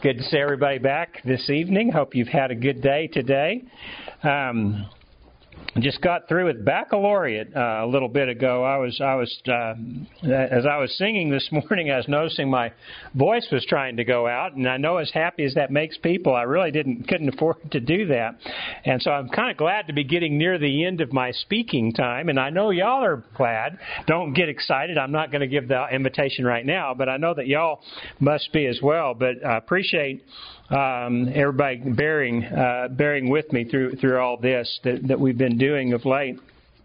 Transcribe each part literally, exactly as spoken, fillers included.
Good to see everybody back this evening. Hope you've had a good day today. Um, just got through with baccalaureate uh, a little bit ago. I was, I was, uh, as I was singing this morning, I was noticing my voice was trying to go out, and I know as happy as that makes people, I really didn't, couldn't afford to do that, and so I'm kind of glad to be getting near the end of my speaking time, and I know y'all are glad. Don't get excited. I'm not going to give the invitation right now, but I know that y'all must be as well. But I appreciate Um, everybody bearing uh, bearing with me through through all this that, that we've been doing of late.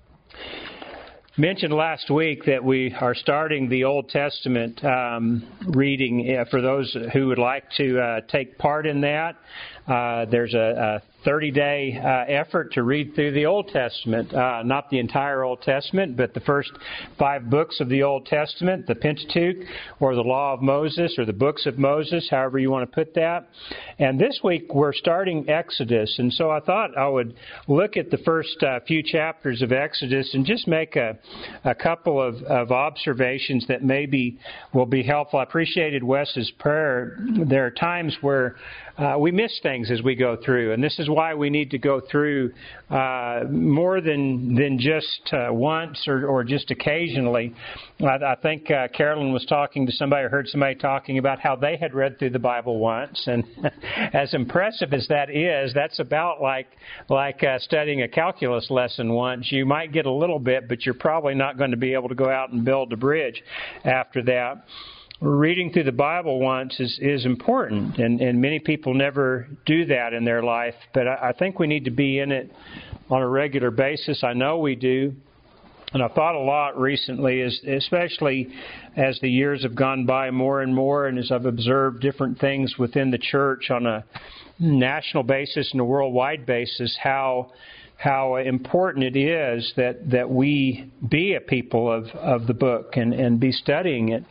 Mentioned last week that we are starting the Old Testament um, reading uh, for those who would like to uh, take part in that. Uh, there's a, a thirty-day uh, effort to read through the Old Testament, uh, not the entire Old Testament, but the first five books of the Old Testament, the Pentateuch, or the Law of Moses, or the books of Moses, however you want to put that. And this week we're starting Exodus, and so I thought I would look at the first uh, few chapters of Exodus and just make a, a couple of, of observations that maybe will be helpful. I appreciated Wes's prayer. There are times where uh, we miss things as we go through, and this is why we need to go through uh, more than than just uh, once or, or just occasionally. I, I think uh, Carolyn was talking to somebody, or heard somebody talking about how they had read through the Bible once, and as impressive as that is, that's about like like uh, studying a calculus lesson once. You might get a little bit, but you're probably not going to be able to go out and build a bridge after that. Reading through the Bible once is, is important, and, and many people never do that in their life, but I, I think we need to be in it on a regular basis. I know we do, and I've thought a lot recently, is, especially as the years have gone by more and more, and as I've observed different things within the church on a national basis and a worldwide basis, how how important it is that, that we be a people of, of the book and, and be studying it.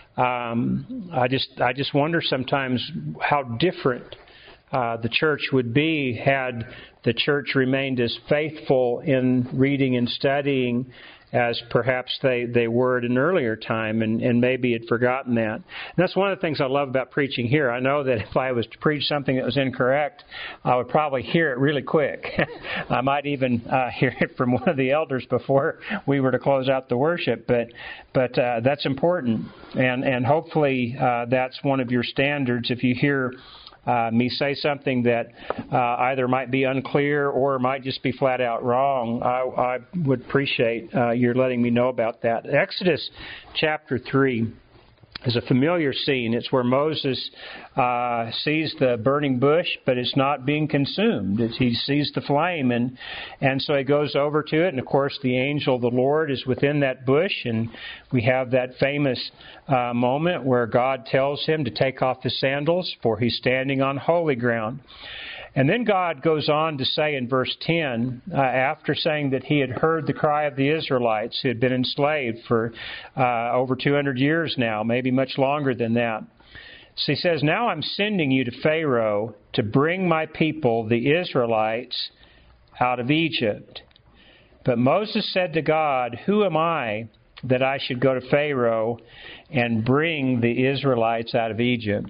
Um, I just I just wonder sometimes how different uh, the church would be had the church remained as faithful in reading and studying as perhaps they, they were at an earlier time, and, and maybe had forgotten that. And that's one of the things I love about preaching here. I know that if I was to preach something that was incorrect, I would probably hear it really quick. I might even uh, hear it from one of the elders before we were to close out the worship. But but uh, that's important, and and hopefully uh, that's one of your standards. If you hear Uh, me say something that uh, either might be unclear or might just be flat out wrong, I, I would appreciate uh, your letting me know about that. Exodus chapter three is a familiar scene. It's where Moses uh, sees the burning bush, but it's not being consumed. It's, he sees the flame, and and so he goes over to it, and of course the angel of the Lord is within that bush, and we have that famous uh, moment where God tells him to take off his sandals, for he's standing on holy ground. And then God goes on to say in verse ten, uh, after saying that he had heard the cry of the Israelites who had been enslaved for uh, over two hundred years now, maybe much longer than that. So he says, "Now I'm sending you to Pharaoh to bring my people, the Israelites, out of Egypt." But Moses said to God, "Who am I that I should go to Pharaoh and bring the Israelites out of Egypt?"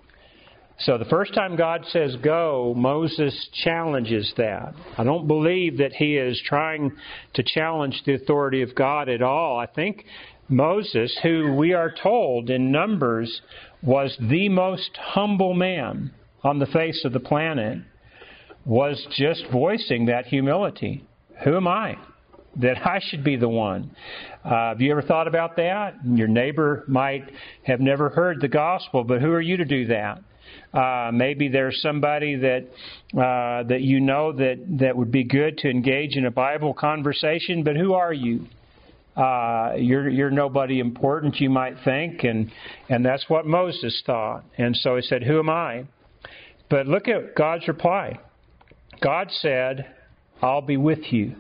So the first time God says go, Moses challenges that. I don't believe that he is trying to challenge the authority of God at all. I think Moses, who we are told in Numbers was the most humble man on the face of the planet, was just voicing that humility. Who am I that I should be the one? Uh, have you ever thought about that? Your neighbor might have never heard the gospel, but who are you to do that? Uh, maybe there's somebody that uh, that you know that, that would be good to engage in a Bible conversation, but who are you? Uh, you're you're nobody important, you might think, and and that's what Moses thought. And so he said, "Who am I?" But look at God's reply. God said, "I'll be with you."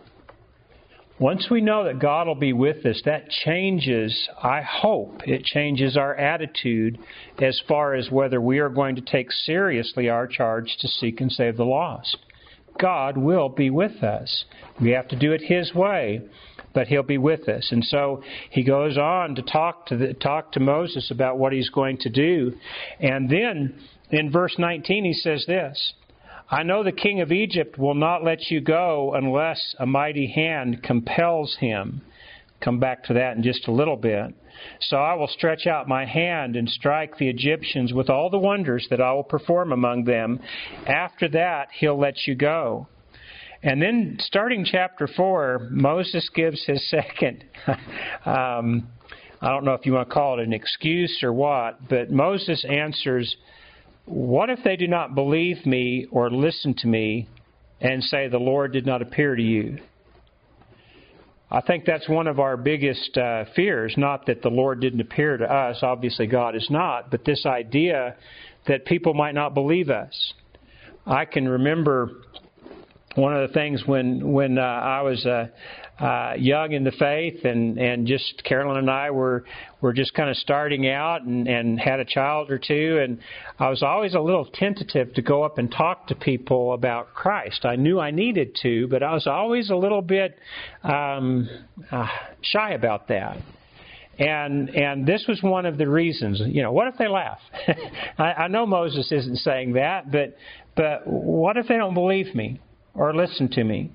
Once we know that God will be with us, that changes, I hope, it changes our attitude as far as whether we are going to take seriously our charge to seek and save the lost. God will be with us. We have to do it His way, but He'll be with us. And so He goes on to talk to the, talk to Moses about what He's going to do. And then in verse nineteen He says this, I know the king of Egypt will not let you go unless a mighty hand compels him. Come back to that in just a little bit. So I will stretch out my hand and strike the Egyptians with all the wonders that I will perform among them. After that, He'll let you go. And then starting chapter four, Moses gives his second, um, I don't know if you want to call it an excuse or what, but Moses answers, what if they do not believe me or listen to me and say the Lord did not appear to you? I think that's one of our biggest uh, fears, not that the Lord didn't appear to us. Obviously, God is not. But this idea that people might not believe us. I can remember one of the things when when uh, I was uh, uh, young in the faith, and, and just Carolyn and I were were just kind of starting out and, and had a child or two, and I was always a little tentative to go up and talk to people about Christ. I knew I needed to, but I was always a little bit um, uh, shy about that. And and this was one of the reasons. You know, what if they laugh? I, I know Moses isn't saying that, but but what if they don't believe me or listen to me?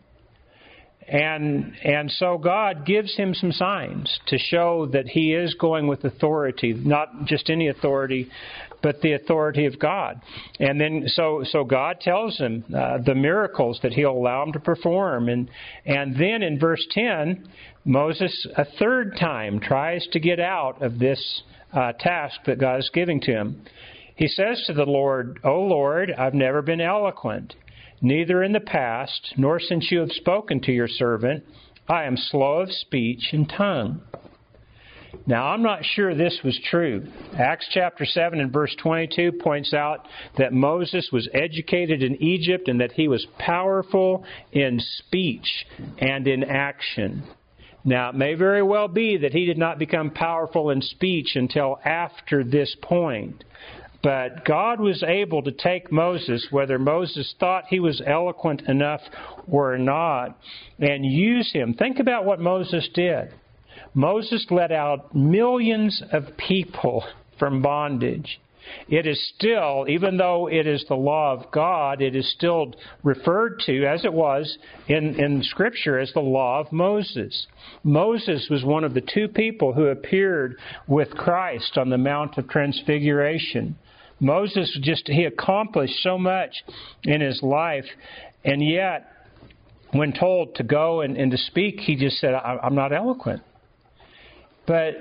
And and so God gives him some signs to show that he is going with authority, not just any authority, but the authority of God. And then so so God tells him uh, the miracles that He'll allow him to perform. And and then in verse ten, Moses a third time tries to get out of this uh, task that God is giving to him. He says to the Lord, "O Lord, I've never been eloquent, neither in the past, nor since you have spoken to your servant. I am slow of speech and tongue." Now, I'm not sure this was true. Acts chapter seven and verse twenty-two points out that Moses was educated in Egypt and that he was powerful in speech and in action. Now, it may very well be that he did not become powerful in speech until after this point. But God was able to take Moses, whether Moses thought he was eloquent enough or not, and use him. Think about what Moses did. Moses let out millions of people from bondage. It is still, even though it is the law of God, it is still referred to, as it was in, in Scripture, as the law of Moses. Moses was one of the two people who appeared with Christ on the Mount of Transfiguration. Moses just, he accomplished so much in his life, and yet, when told to go and, and to speak, he just said, I'm not eloquent. But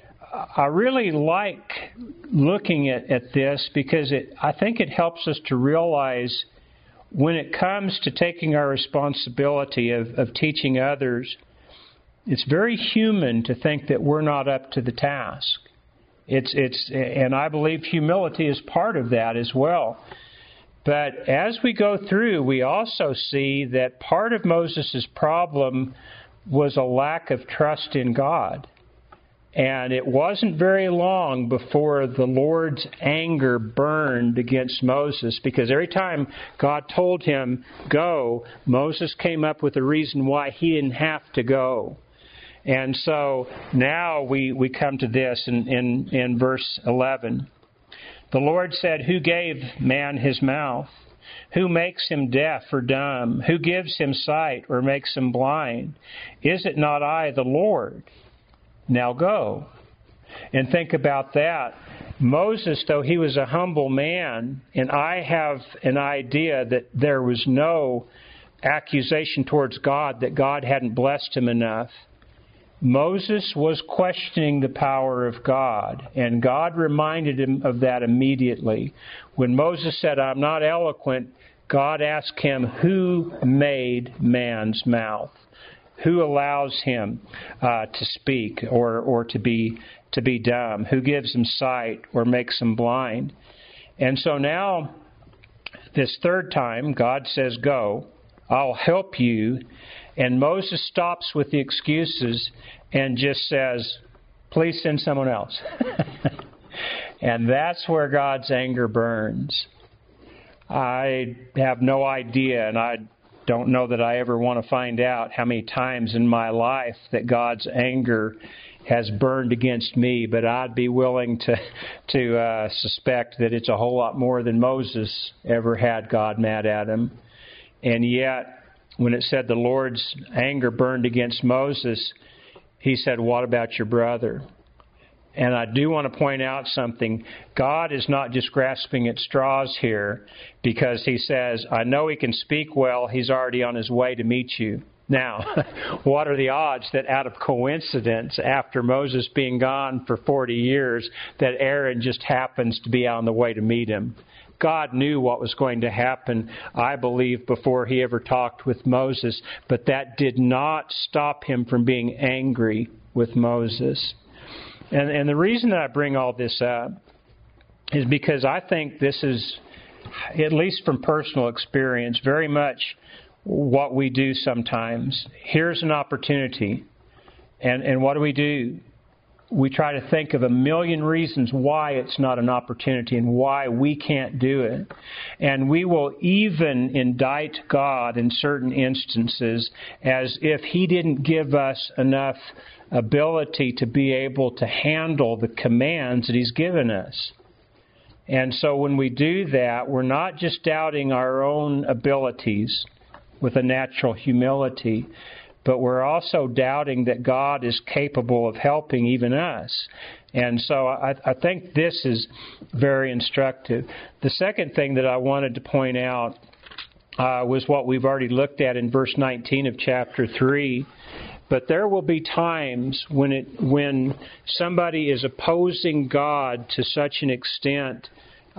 I really like looking at, at this because it, I think it helps us to realize when it comes to taking our responsibility of, of teaching others, it's very human to think that we're not up to the task. It's it's and I believe humility is part of that as well. But as we go through, we also see that part of Moses' problem was a lack of trust in God. And it wasn't very long before the Lord's anger burned against Moses, because every time God told him, go, Moses came up with a reason why he didn't have to go. And so now we, we come to this in, in, in verse eleven. The Lord said, who gave man his mouth? Who makes him deaf or dumb? Who gives him sight or makes him blind? Is it not I, the Lord? Now go. And think about that. Moses, though he was a humble man, and I have an idea that there was no accusation towards God that God hadn't blessed him enough, Moses was questioning the power of God, and God reminded him of that immediately. When Moses said, I'm not eloquent, God asked him, who made man's mouth? Who allows him uh, to speak or, or to be to be dumb? Who gives him sight or makes him blind? And so now, this third time, God says, go, I'll help you. And Moses stops with the excuses and just says, please send someone else. And that's where God's anger burns. I have no idea, and I don't know that I ever want to find out how many times in my life that God's anger has burned against me, but I'd be willing to to uh, suspect that it's a whole lot more than Moses ever had God mad at him. And yet, when it said the Lord's anger burned against Moses, He said, "What about your brother?" And I do want to point out something. God is not just grasping at straws here, because He says, I know he can speak well. He's already on his way to meet you. Now, what are the odds that out of coincidence, after Moses being gone for forty years, that Aaron just happens to be on the way to meet him? God knew what was going to happen, I believe, before He ever talked with Moses, but that did not stop Him from being angry with Moses. And, and the reason that I bring all this up is because I think this is, at least from personal experience, very much what we do sometimes. Here's an opportunity. And, and what do we do? We try to think of a million reasons why it's not an opportunity and why we can't do it. And we will even indict God in certain instances as if He didn't give us enough ability to be able to handle the commands that He's given us. And so when we do that, we're not just doubting our own abilities with a natural humility, but we're also doubting that God is capable of helping even us. And so I, I think this is very instructive. The second thing that I wanted to point out uh, was what we've already looked at in verse nineteen of chapter three. But there will be times when it when somebody is opposing God to such an extent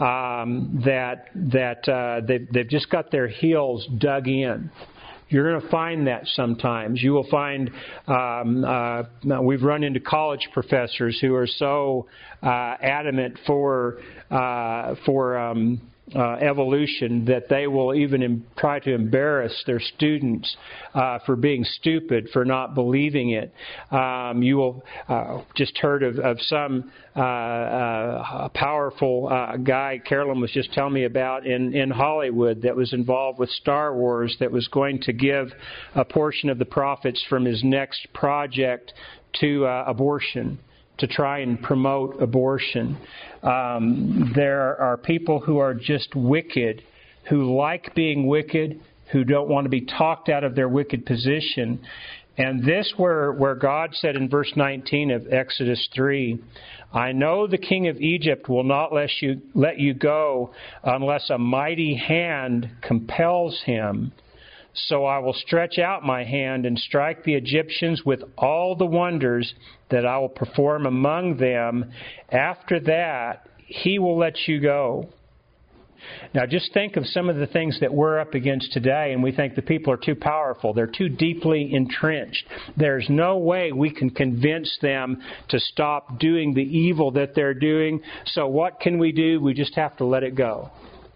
um, that that uh, they've, they've just got their heels dug in. You're going to find that sometimes. You will find um, uh, we've run into college professors who are so uh, adamant for uh, for um, uh, evolution that they will even em- try to embarrass their students uh, for being stupid, for not believing it. Um, you will uh, just heard of, of some uh, uh, powerful uh, guy Carolyn was just telling me about in, in Hollywood that was involved with Star Wars, that was going to give a portion of the profits from his next project to uh, abortion, to try and promote abortion. Um, there are people who are just wicked, who like being wicked, who don't want to be talked out of their wicked position. And this where, where God said in verse nineteen of Exodus three, I know the king of Egypt will not let you, let you go unless a mighty hand compels him. So I will stretch out my hand and strike the Egyptians with all the wonders that I will perform among them. After that, He will let you go. Now just think of some of the things that we're up against today, and we think the people are too powerful. They're too deeply entrenched. There's no way we can convince them to stop doing the evil that they're doing. So what can we do? We just have to let it go.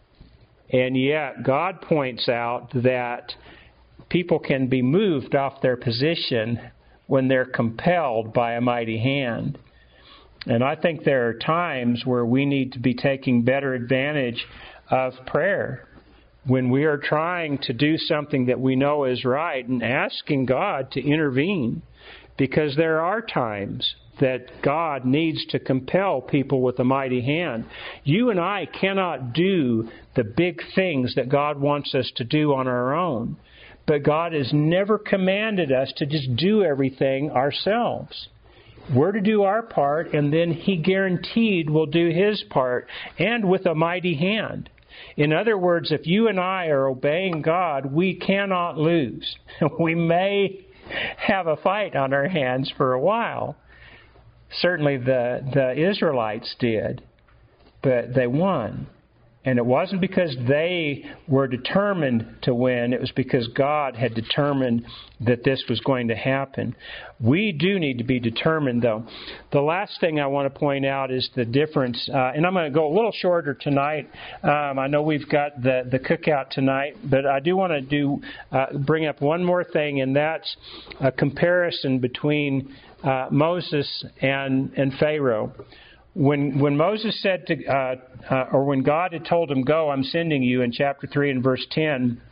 And yet, God points out that people can be moved off their position when they're compelled by a mighty hand. And I think there are times where we need to be taking better advantage of prayer, when we are trying to do something that we know is right and asking God to intervene. Because there are times that God needs to compel people with a mighty hand. You and I cannot do the big things that God wants us to do on our own. But God has never commanded us to just do everything ourselves. We're to do our part, and then He guaranteed will do His part, and with a mighty hand. In other words, if you and I are obeying God, we cannot lose. We may have a fight on our hands for a while. Certainly the, the Israelites did, but they won. And it wasn't because they were determined to win. It was because God had determined that this was going to happen. We do need to be determined, though. The last thing I want to point out is the difference. Uh, and I'm going to go a little shorter tonight. Um, I know we've got the, the cookout tonight, but I do want to do uh, bring up one more thing, and that's a comparison between uh, Moses and, and Pharaoh. When when Moses said to, uh, uh, or when God had told him, go, I'm sending you, in chapter three and verse ten,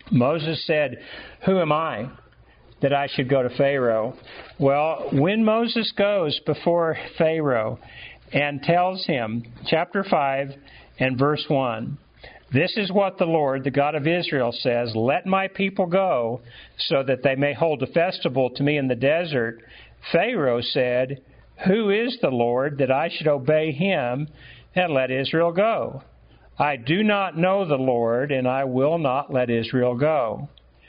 Moses said, "Who am I that I should go to Pharaoh?" Well, when Moses goes before Pharaoh and tells him, chapter five and verse one, "This is what the Lord, the God of Israel, says, let my people go so that they may hold a festival to me in the desert." Pharaoh said, "Who is the Lord that I should obey him and let Israel go? I do not know the Lord, and I will not let Israel go."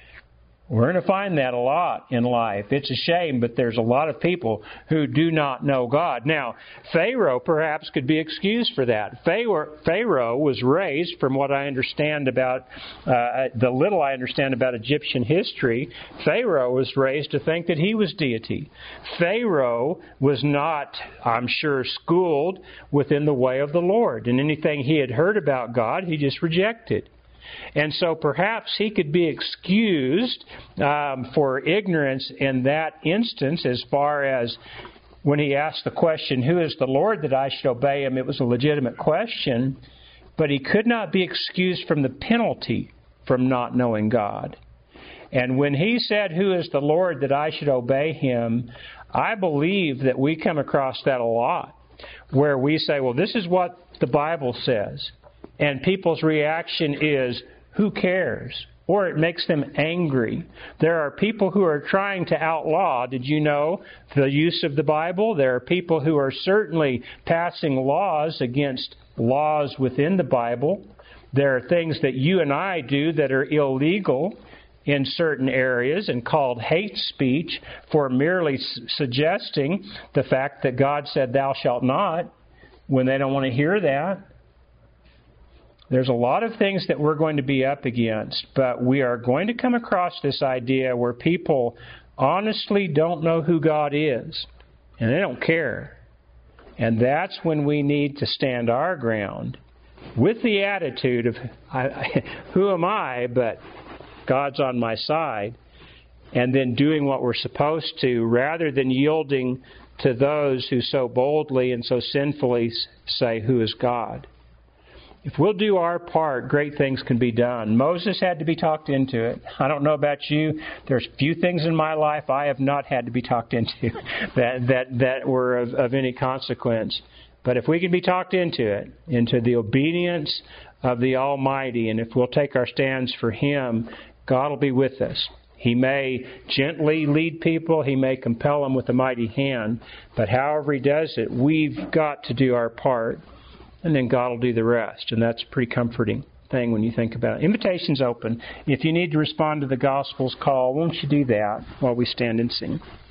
We're going to find that a lot in life. It's a shame, but there's a lot of people who do not know God. Now, Pharaoh perhaps could be excused for that. Pharaoh was raised, from what I understand about, uh, the little I understand about Egyptian history, Pharaoh was raised to think that he was deity. Pharaoh was not, I'm sure, schooled within the way of the Lord. And anything he had heard about God, he just rejected. And so perhaps he could be excused um, for ignorance in that instance, as far as when he asked the question, "Who is the Lord that I should obey him?" It was a legitimate question, but he could not be excused from the penalty from not knowing God. And when he said, "Who is the Lord that I should obey him?" I believe that we come across that a lot, where we say, well, this is what the Bible says. And people's reaction is, who cares? Or it makes them angry. There are people who are trying to outlaw, did you know, the use of the Bible? There are people who are certainly passing laws against laws within the Bible. There are things that you and I do that are illegal in certain areas and called hate speech for merely s- suggesting the fact that God said, "Thou shalt not," when they don't want to hear that. There's a lot of things that we're going to be up against, but we are going to come across this idea where people honestly don't know who God is, and they don't care. And that's when we need to stand our ground with the attitude of, I, I, who am I, but God's on my side, and then doing what we're supposed to, rather than yielding to those who so boldly and so sinfully say, "Who is God?" If we'll do our part, great things can be done. Moses had to be talked into it. I don't know about you. There's few things in my life I have not had to be talked into that that, that were of, of any consequence. But if we can be talked into it, into the obedience of the Almighty, and if we'll take our stands for Him, God will be with us. He may gently lead people. He may compel them with a mighty hand. But however He does it, we've got to do our part. And then God will do the rest. And that's a pretty comforting thing when you think about it. Invitation's open. If you need to respond to the Gospel's call, won't you do that while we stand and sing?